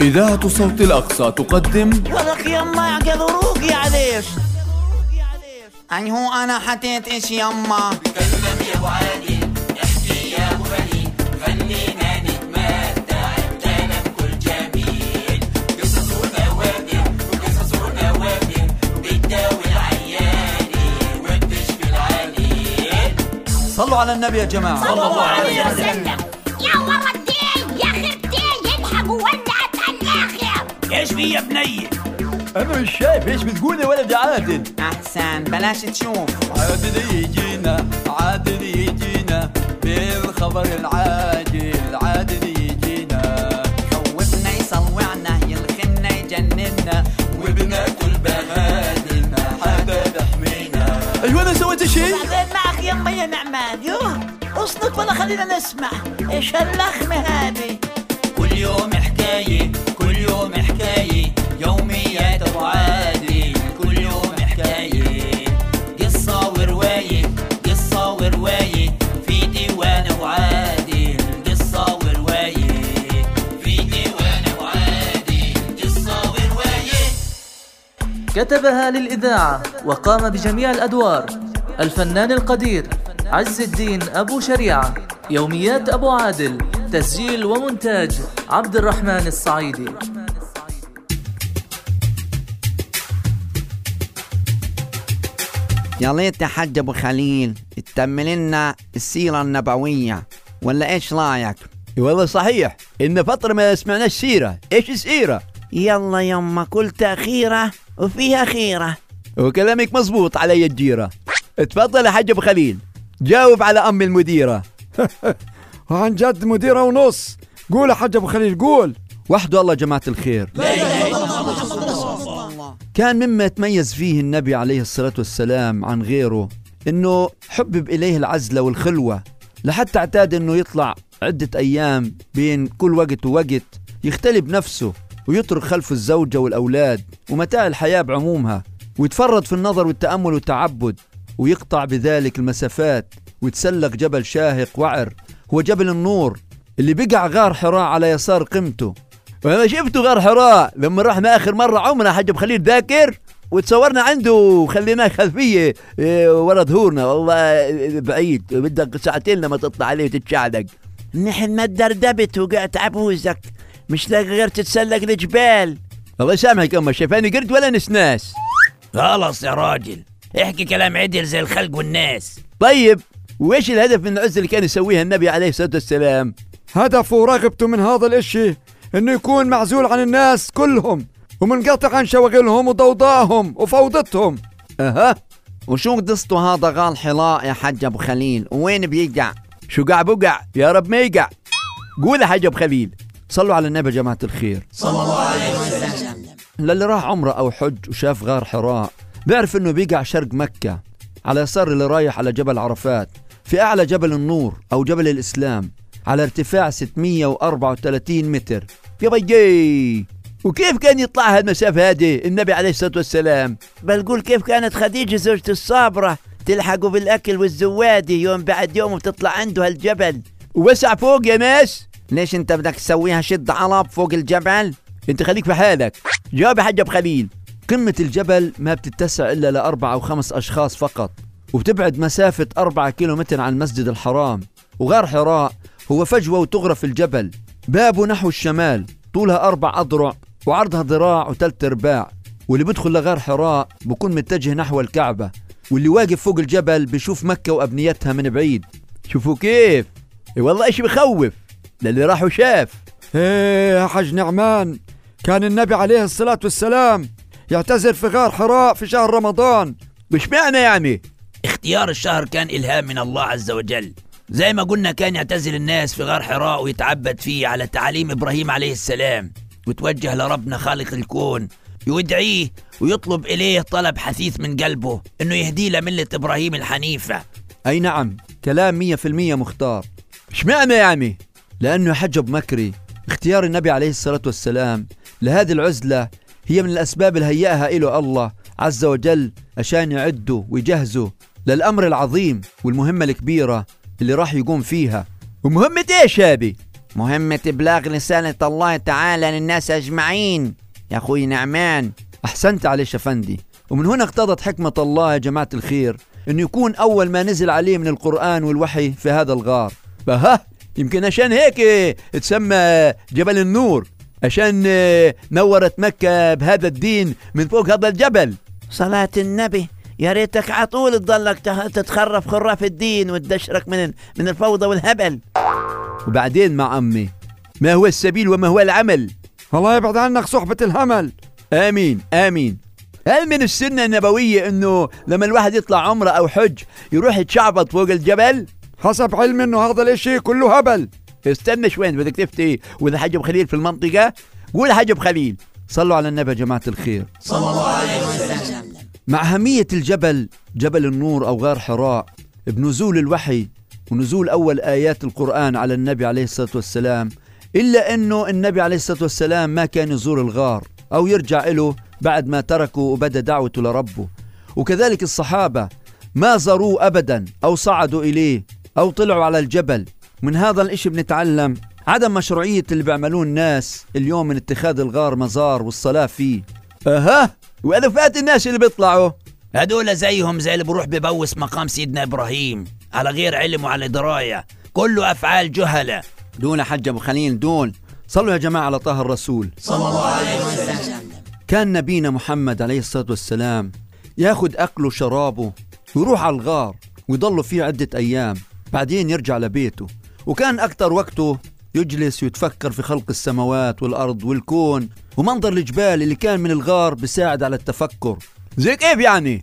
إذاعة صوت الأقصى تقدم ولك يما يعقذروك يا ليش أي هو أنا حطيت إيش يما تكلم يا أبو عادل، احكي يا أبو خليل، خلينا نتمتع بكلام كل جميل. قصص ونوادر وقصص ونوادر بتداوي العياني وبتشفي العليل. صلوا على النبي يا جماعة صلى الله عليه وسلم. يا ولدي يا خرتي يلحقوا ولعت على الآخر. ايش في يا بني؟ أنا مش شايف إيش بتقول يا ولد عادل. أحسن بلاش تشوف. عادل يجينا عادل يجينا بالخبر العاجل، عادل يجينا خوفنا يصوعنا يلخمنا يجننا وبناكل بهادلنا حدا يحمينا. أيوة أنا سويت شيء؟ بعدين معك يما يا نعمان. يوه اصنت ولا خلينا نسمع ايش هاللخمة هذه. كل يوم حكاية كل يوم حكاية، يوميات أبو عادل كل يوم حكاية. قصة ورواية قصة ورواية في ديوان أبو عادل. قصة ورواية في ديوان أبو عادل. قصة ورواية. كتبها للإذاعة وقام بجميع الأدوار الفنان القدير عز الدين أبو شريعة. يوميات أبو عادل، تسجيل ومونتاج عبد الرحمن الصعيدي. يا ليت يا حاج ابو خليل تكمل لنا السيرة النبوية، ولا ايش رايك؟ والله صحيح إن فترة ما سمعناش سيرة. إيش السيرة؟ يلا يما كل تأخيرة وفيها خيرة. وكلامك مزبوط علي الجيرة. اتفضل يا حاج أبو خليل، جاوب على أم المديرة. عن جد مديرة ونص. قول يا حاج أبو خليل قول. وحده الله جماعة الخير. كان مما يتميز فيه النبي عليه الصلاة والسلام عن غيره إنه حبب إليه العزلة والخلوة، لحتى اعتاد إنه يطلع عدة أيام بين كل وقت ووقت يختلي بنفسه ويترك خلفه الزوجة والأولاد ومتاع الحياة بعمومها، ويتفرد في النظر والتأمل والتعبد، ويقطع بذلك المسافات ويتسلق جبل شاهق وعر هو جبل النور اللي بقع غار حراء على يسار قمته. وأنا شفته غار حراء لما رحنا آخر مرة عمرنا حاج أبو خليل ذاكر، وتصورنا عنده وخليناه خلفية ورا ظهورنا. والله بعيد، بدك ساعتين لما تطلع عليه وتتشعلق. نحن ما تدردبت وقعت عبوزك، مش لاقي غير تتسلق الجبال. الله يسامحك أما شايفاني قرد ولا نسناس. خلاص يا راجل احكي كلام عدل زي الخلق والناس. طيب وإيش الهدف من العزة اللي كان يسويها النبي عليه الصلاة والسلام؟ هدفه ورغبته من هذا الاشي انه يكون معزول عن الناس كلهم ومنقطع عن شواغلهم وضوضائهم وفوضتهم. أها، وشو قصته هذا غار حراء يا حاج ابو خليل؟ وين بيقع؟ شو قع بقع؟ يا رب ما يقع. قول يا حاج أبو خليل. صلوا على النبي يا جماعة الخير صلى الله عليه وسلم. للي راح عمره أو حج وشاف غار حراء بيعرف إنه بيقع شرق مكة على يسار اللي رايح على جبل عرفات في أعلى جبل النور أو جبل الإسلام على ارتفاع 634 متر. يا بيجي، وكيف كان يطلع هالمسافة هذه النبي عليه الصلاة والسلام؟ بل قول كيف كانت خديجة زوجته الصابرة تلحقوا بالأكل والزوادي يوم بعد يوم وتطلع عنده هالجبل. ووسع فوق يا ناس. ليش انت بدك تسويها شد عرب فوق الجبل؟ انت خليك في حالك. جاوب يا حاج أبو خليل. قمة الجبل ما بتتسع إلا ل4 أو 5 أشخاص فقط، وبتبعد مسافة 4 كيلومتر عن المسجد الحرام. وغار حراء هو فجوة وتغرف في الجبل، بابه نحو الشمال، طولها 4 أذرع وعرضها ذراع و3 أرباع. واللي بدخل لغار حراء بكون متجه نحو الكعبة، واللي واقف فوق الجبل بيشوف مكة وأبنيتها من بعيد. شوفوا كيف؟ والله إيش بخوف للي راح وشاف. ايه يا حاج نعمان، كان النبي عليه الصلاة والسلام يعتزل في غار حراء في شهر رمضان. وش معنى يعني؟ اختيار الشهر كان إلهام من الله عز وجل. زي ما قلنا كان يعتزل الناس في غار حراء ويتعبد فيه على تعاليم إبراهيم عليه السلام، وتوجه لربنا خالق الكون يدعيه ويطلب إليه طلب حثيث من قلبه إنه يهديه لملة إبراهيم الحنيفة. أي نعم، كلام 100% مختار. إيش معنى يعني؟ لأنه يا حج أبو مكري اختيار النبي عليه الصلاة والسلام لهذه العزلة هي من الأسباب اللي هيأها إله الله عز وجل عشان يعده ويجهزه للأمر العظيم والمهمة الكبيرة اللي راح يقوم فيها. ومهمة إيش هذه؟ مهمة إبلاغ رسالة الله تعالى للناس أجمعين يا أخوي نعمان. أحسنت عليش أفندي. ومن هنا اقتضت حكمة الله يا جماعة الخير أنه يكون أول ما نزل عليه من القرآن والوحي في هذا الغار. فها يمكن عشان هيك تسمى جبل النور، عشان نورت مكة بهذا الدين من فوق هذا الجبل. صلاة النبي، يا ريتك عطول تضلك تتخرف خراف الدين وتدشرك من الفوضى والهبل. وبعدين مع أمي، ما هو السبيل وما هو العمل؟ الله يبعد عنك صحبة الهمل. آمين آمين. هل من السنة النبوية أنه لما الواحد يطلع عمره أو حج يروح يتشعبط فوق الجبل؟ حسب علمي أنه هذا الاشي كله هبل. استنى شوين، بدك تفتي وإذا حجب خليل في المنطقة قول حجب خليل. صلوا على النبي يا جماعة الخير صلى الله عليه وسلم. مع أهمية الجبل، جبل النور أو غار حراء، بنزول الوحي ونزول أول آيات القرآن على النبي عليه الصلاة والسلام، إلا أنه النبي عليه الصلاة والسلام ما كان يزور الغار أو يرجع له بعد ما تركه وبدأ دعوته لربه. وكذلك الصحابة ما زاروه أبدا أو صعدوا إليه أو طلعوا على الجبل. من هذا الإشي بنتعلم عدم مشروعية اللي بيعملوه الناس اليوم من اتخاذ الغار مزار والصلاة فيه. وألفات الناس اللي بيطلعوا هدول زيهم زي اللي بروح ببوس مقام سيدنا إبراهيم على غير علم وعلى دراية، كله أفعال جهلة. دول حج أبو خليل دول. صلوا يا جماعة على طه الرسول صلى الله عليه وسلم. كان نبينا محمد عليه الصلاة والسلام ياخد أكله وشرابه ويروح على الغار ويضل فيه عدة أيام، بعدين يرجع لبيته. وكان أكتر وقته يجلس ويتفكر في خلق السماوات والأرض والكون ومنظر الجبال اللي كان من الغار بيساعد على التفكر. زي كيف يعني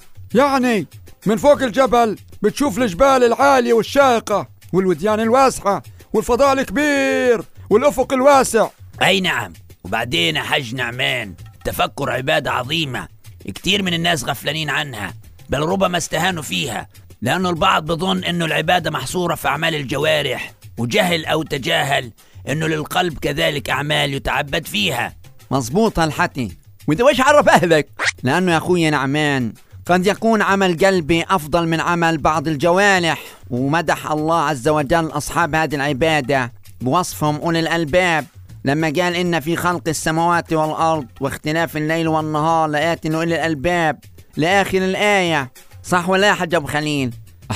من فوق الجبل بتشوف الجبال العالية والشاهقة والوديان الواسعة والفضاء الكبير والأفق الواسع. أي نعم. وبعدين حج نعمان، التفكر عبادة عظيمة كتير من الناس غفلانين عنها، بل ربما استهانوا فيها، لأنه البعض بظن أنه العبادة محصورة في أعمال الجوارح، وجهل أو تجاهل أنه للقلب كذلك أعمال يتعبد فيها. مظبوط هالحكي. وانت ويش عرف أهلك؟ لأنه يا أخوي نعمان قد يكون عمل قلبي أفضل من عمل بعض الجوارح. ومدح الله عز وجل أصحاب هذه العبادة بوصفهم أولي الألباب لما قال إن في خلق السماوات والأرض واختلاف الليل والنهار لآيات لأولي الألباب لآخر الآية. صح ولا يا حج أبو خليل؟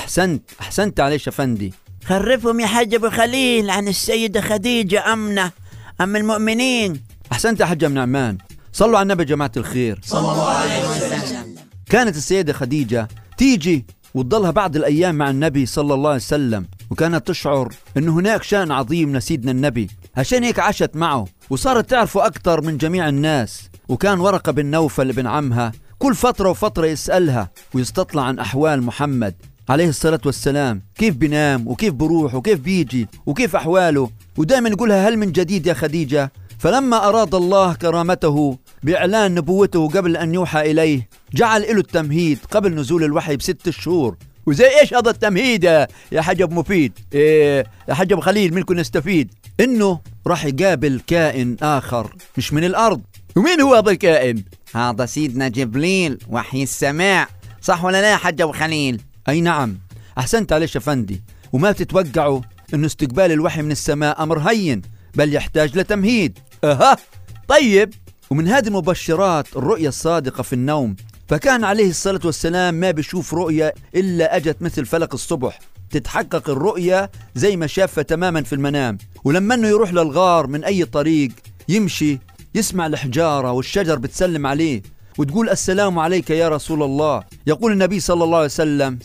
أحسنت عليش أفندي. خرفهم يا حج أبو خليل عن السيدة خديجة أم المؤمنين. أحسنت يا حج نعمان. صلوا على النبي جماعة الخير صلى الله عليه وسلم. كانت السيدة خديجة تيجي وتضلها بعض الأيام مع النبي صلى الله عليه وسلم، وكانت تشعر أنه هناك شأن عظيم لسيدنا النبي، عشان هيك عاشت معه وصارت تعرفه أكثر من جميع الناس. وكان ورقة بن نوفل بن عمها كل فترة وفترة يسألها ويستطلع عن أحوال محمد عليه الصلاة والسلام، كيف بينام وكيف بروح وكيف بيجي وكيف أحواله، ودائما يقولها هل من جديد يا خديجة. فلما أراد الله كرامته بإعلان نبوته قبل أن يوحى إليه جعل له التمهيد قبل نزول الوحي ب6 شهور. وزي إيش هذا التمهيد يا حجب مفيد؟ يا حجب خليل منكم نستفيد إنه راح يقابل كائن آخر مش من الأرض. ومين هو هذا الكائن؟ هذا سيدنا جبريل وحي السماء. صح ولا لا يا حجب خليل؟ أي نعم. أحسنت عليش أفندي. وما تتوقعوا إنه استقبال الوحي من السماء أمر هين، بل يحتاج لتمهيد. طيب. ومن هذه المبشرات الرؤية الصادقة في النوم، فكان عليه الصلاة والسلام ما بيشوف رؤية إلا أجت مثل فلق الصبح، تتحقق الرؤية زي ما شافها تماما في المنام. ولما أنه يروح للغار من أي طريق يمشي يسمع الحجارة والشجر بتسلم عليه وتقول السلام عليك يا رسول الله. يقول النبي صلى الله عليه وسلم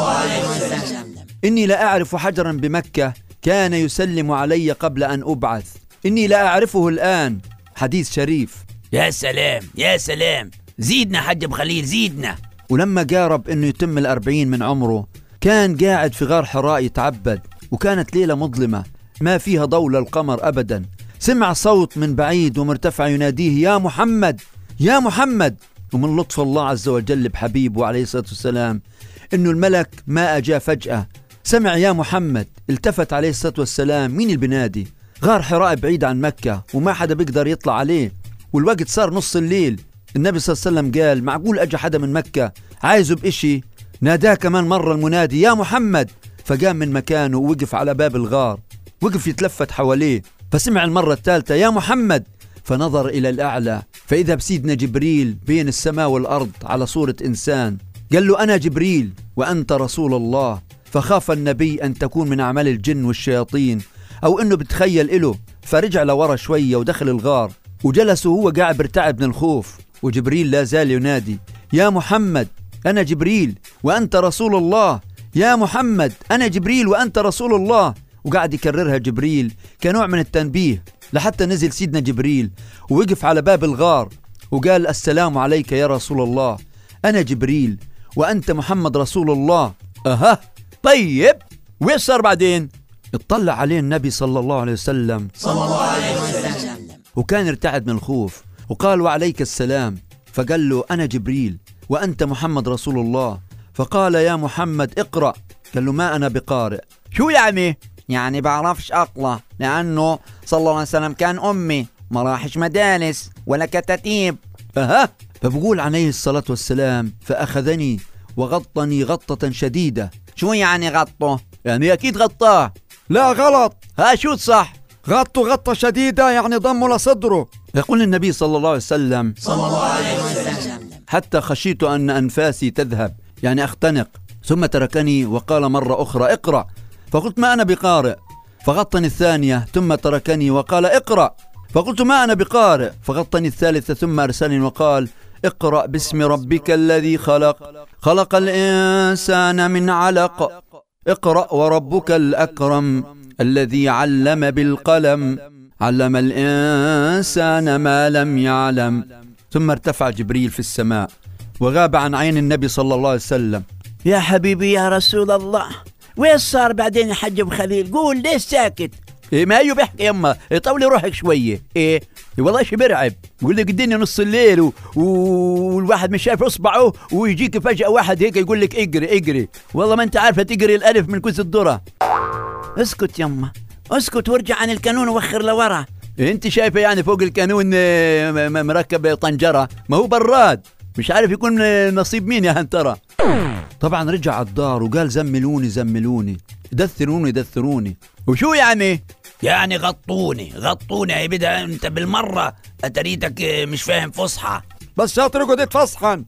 إني لا أعرف حجرا بمكة كان يسلم علي قبل أن أبعث، إني لا أعرفه الآن. حديث شريف. يا سلام يا سلام، زيدنا حج أبو خليل زيدنا. ولما قارب إنه يتم 40 من عمره كان قاعد في غار حراء يتعبد، وكانت ليلة مظلمة ما فيها ضوء للقمر أبدا. سمع صوت من بعيد ومرتفع يناديه يا محمد يا محمد. ومن لطف الله عز وجل بحبيبه عليه الصلاة والسلام إنه الملك ما أجا فجأة، سمع يا محمد، التفت عليه الصلاة والسلام مين اللي بنادي؟ غار حراء بعيد عن مكة وما حدا بيقدر يطلع عليه، والوقت صار نص الليل. النبي صلى الله عليه وسلم قال معقول أجا حدا من مكة عايزه بإشي؟ ناداه كمان مرة المنادي يا محمد، فقام من مكانه ووقف على باب الغار، وقف يتلفت حواليه فسمع المرة الثالثة يا محمد، فنظر إلى الأعلى فإذا بسيدنا جبريل بين السماء والأرض على صورة إنسان. قال له أنا جبريل وأنت رسول الله. فخاف النبي أن تكون من أعمال الجن والشياطين أو أنه بتخيل إله، فرجع لورا شوية ودخل الغار وجلس وهو قاعد برتعب من الخوف. وجبريل لا زال ينادي يا محمد أنا جبريل وأنت رسول الله، يا محمد أنا جبريل وأنت رسول الله. وقاعد يكررها جبريل كنوع من التنبيه، لحتى نزل سيدنا جبريل ووقف على باب الغار وقال السلام عليك يا رسول الله، أنا جبريل وأنت محمد رسول الله. أها طيب وإيش صار بعدين؟ اطلع عليه النبي صلى الله عليه وسلم وكان ارتعد من الخوف وقال وعليك السلام. فقال له أنا جبريل وأنت محمد رسول الله. فقال يا محمد اقرأ. قال له ما أنا بقارئ. شو يعني بعرفش أقرأ، لأنه صلى الله عليه وسلم كان أمي، ما راحش مدارس ولا كتاتيب. أها. فبقول عليه الصلاة والسلام فأخذني وغطني غطة شديدة. شو يعني غطه؟ يعني أكيد غطاه. لا غلط، شو صح؟ غطه غطة شديدة يعني ضمه لصدره. يقول النبي صلى الله عليه وسلم حتى خشيت أن أنفاسي تذهب، يعني أختنق. ثم تركني وقال مرة أخرى اقرأ. فقلت ما أنا بقارئ. فغطني الثانية ثم تركني وقال اقرأ. فقلت ما أنا بقارئ. فغطني الثالثة ثم أرسلني وقال اقرأ باسم ربك الذي خلق، خلق الإنسان من علق، اقرأ وربك الأكرم الذي علم بالقلم، علم الإنسان ما لم يعلم. ثم ارتفع جبريل في السماء وغاب عن عين النبي صلى الله عليه وسلم. يا حبيبي يا رسول الله، وين صار بعدين يا حج ابو خليل؟ قول ليش ساكت؟ ما يو بيحكي يما، طولي روحك شوية. والله شي برعب، يقول لك الدنيا نص الليل والواحد مش شايف اصبعه ويجيك فجأة واحد هيك يقول لك اجري. والله ما انت عارفة تجري الالف من كوز الذرة. اسكت يما اسكت وارجع عن الكانون ووخر لورا. انت شايفة يعني فوق الكانون مركب طنجرة؟ ما هو براد، مش عارف يكون نصيب مين يا هنترة. طبعا رجع على الدار وقال زملوني دثروني. وشو يعني غطوني هي بدها انت بالمرة، اتريتك مش فاهم فصحى. بس شاطر قدت فصحا.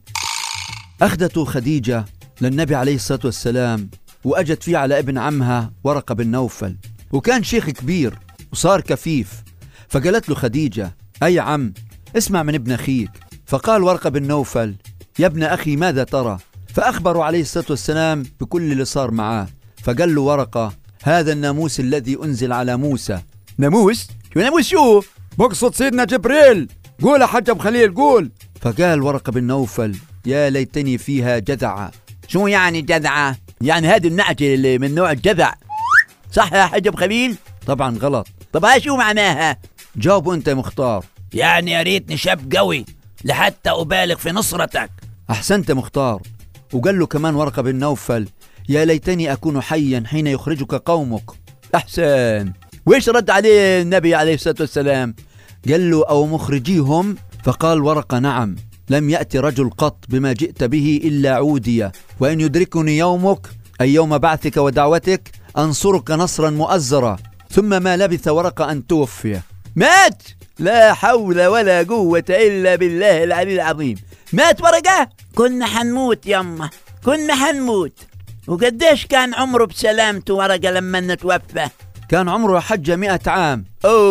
أخذته خديجة للنبي عليه الصلاة والسلام وأجت فيه على ابن عمها ورقة بن نوفل، وكان شيخ كبير وصار كفيف. فقالت له خديجة أي عم اسمع من ابن أخيك. فقال ورقة بن نوفل يا ابن أخي ماذا ترى؟ فأخبروا عليه الصلاة والسلام بكل اللي صار معاه. فقال له ورقة هذا الناموس الذي أنزل على موسى. ناموس؟ شو ناموس شو؟ بقصد سيدنا جبريل. قول يا حج ابو خليل قول. فقال ورقة بن نوفل يا ليتني فيها جذعة. شو يعني جذعة؟ يعني هذه النعجة اللي من نوع الجذع، صح يا حج ابو خليل؟ طبعا غلط. طب هاي شو معناها؟ جاوبوا انت مختار. يعني يا ريتني شاب قوي لحتى أبالغ في نصرتك. أحسنت مختار. وقال له كمان ورقة بن نوفل يا ليتني أكون حيا حين يخرجك قومك. أحسن. وإيش رد عليه النبي عليه الصلاة والسلام؟ قال له أو مخرجيهم؟ فقال ورقة نعم، لم يأتي رجل قط بما جئت به إلا عودية، وإن يدركني يومك أي يوم بعثك ودعوتك أنصرك نصرا مؤزرا. ثم ما لبث ورقة أن توفي. مات؟ لا حول ولا قوة إلا بالله العلي العظيم. مات ورقة؟ كنا حنموت يما، كنا حنموت. وقديش كان عمره بسلامته ورقة لما نتوفى؟ كان عمره حج 100 عام.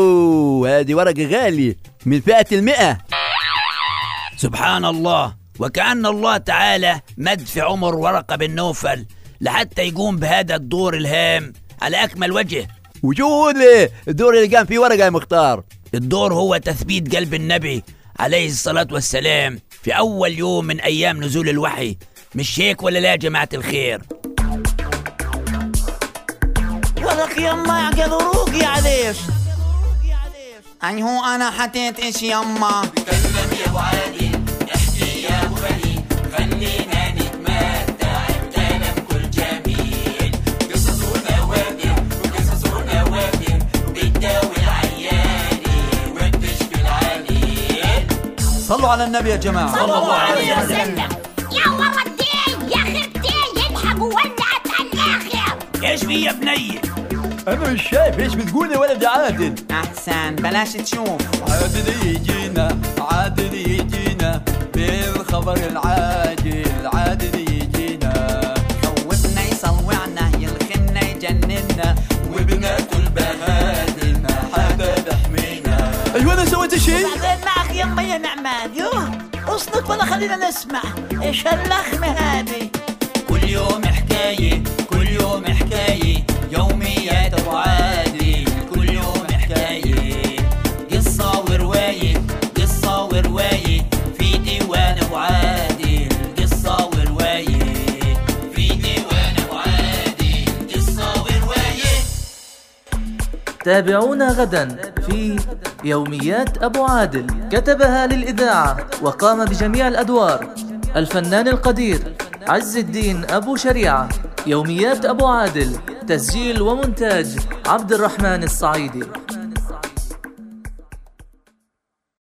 أوه هذه ورقة غالية من فئة 100. سبحان الله، وكأن الله تعالى مد في عمر ورقة بن نوفل لحتى يقوم بهذا الدور الهام على أكمل وجه. وشو الدور اللي قام فيه ورقة يا مختار؟ الدور هو تثبيت قلب النبي عليه الصلاة والسلام في أول يوم من أيام نزول الوحي. مش هيك ولا لا يا جماعة الخير؟ ولك يما يعقلوك يا عليش. يعني هو أنا حطيت إيش يما؟ تكلم يا أبو عادل، احكي يا أبو خليل، خلينا نتمتع بكلام كل جميل. قصص ونوادر وقصص ونوادر بتداوي العياني وبتشفي العليل. صلوا على النبي يا جماعة. صلى الله عليه وسلم. يا ولدي يا خرتي يلحقوا ولعت على الآخر. ايش في يا بني؟ أنا مش شايف إيش بتقول يا ولد يا عادل. أحسن بلاش تشوف. عادل يجينا عادل يجينا بالخبر العاجل، عادل يجينا خوفنا يصوعنا يلخمنا يجننا، وبنات البهادم حدا تحمينا. أيوة أنا سويت شيء؟ بعدين معك يما يا نعمان. يوه اصدق ولا خلينا نسمع ايش هاللخمة هذه. كل يوم حكاية كل يوم حكاية، يوميات أبو عادل كل يوم حكاية، قصة ورواية قصة ورواية في ديوان أبو عادل، قصة ورواية في ديوان أبو عادل، قصة ورواية. تابعونا غدا في يوميات أبو عادل، كتبها للإذاعة وقام بجميع الأدوار الفنان القدير عز الدين أبو شريعة. يوميات أبو عادل، تسجيل ومونتاج عبد الرحمن الصعيدي.